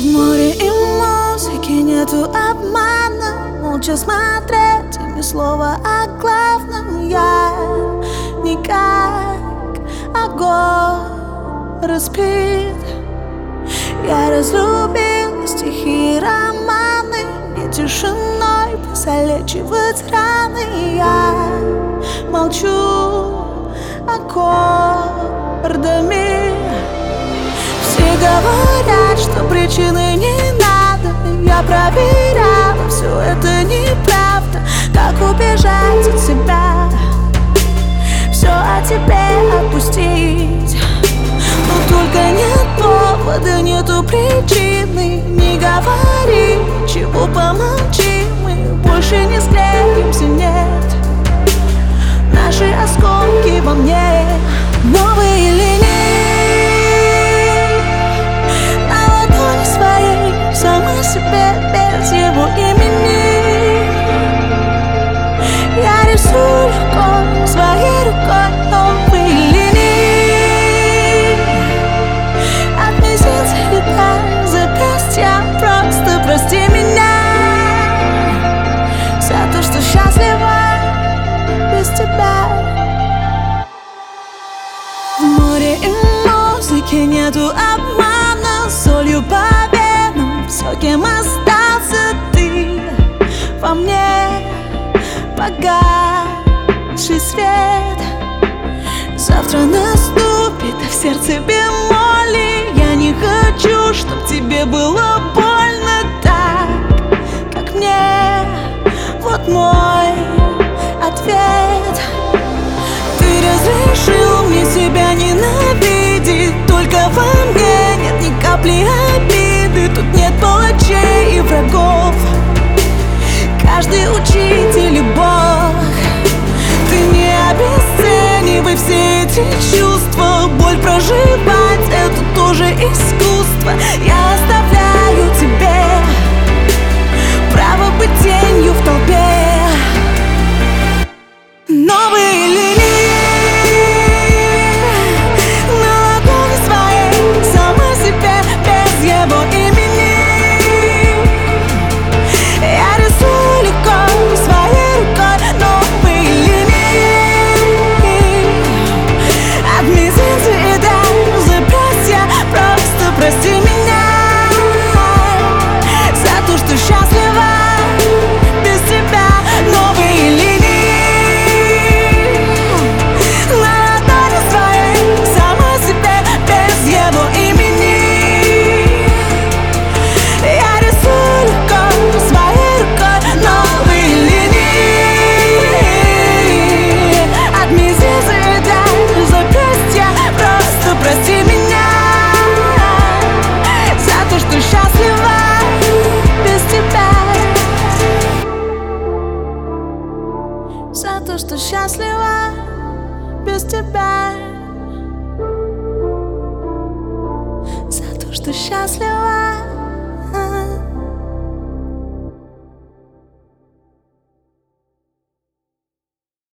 В море и музыки нету обмана. Молча смотреть, и ни слова о главном. Я не как огонь распит. Я разлюбил стихи и романы. Не тишиной залечивать раны. Я молчу аккордами. Все говорят, что причины не надо. Я проверяла, все это неправда. Как убежать от себя, все о тебе отпустить. Но только нет повода, нету причины. Не говори ничего, помолчи. Мы больше не склеимся, нет. Наши осколки во мне, новые линии на ладони своей, сама себе без его имени. Я рисую рукой, своей рукой новые линии. От мизинца и до запястья, просто прости меня за то, что счастлива без тебя. В море и музыки нету обмана. Солью по венам все, кем остался ты. Во мне погасший свет. Завтра наступит, а в сердце бемоли. Я не хочу, чтоб тебе было больно так, как мне. Вот мой ответ. Ты разрешил мне себя ненавидеть. Только во мне нет ни капли обиды. Тут нет палачей и врагов. Каждый учитель и Бог. Ты не обесценивай все эти чувства. Боль проживать — это тоже искусство. Я оставляю тебе право быть тенью в толпе. Новые линии на ладони своей, сама себе без его имени. Я рисую легко, своей рукой новые линии. От мизинца и до запястья, просто прости меня за то, что счастлива без тебя. Новые линии за то, что счастлива без тебя. За то, что счастлива.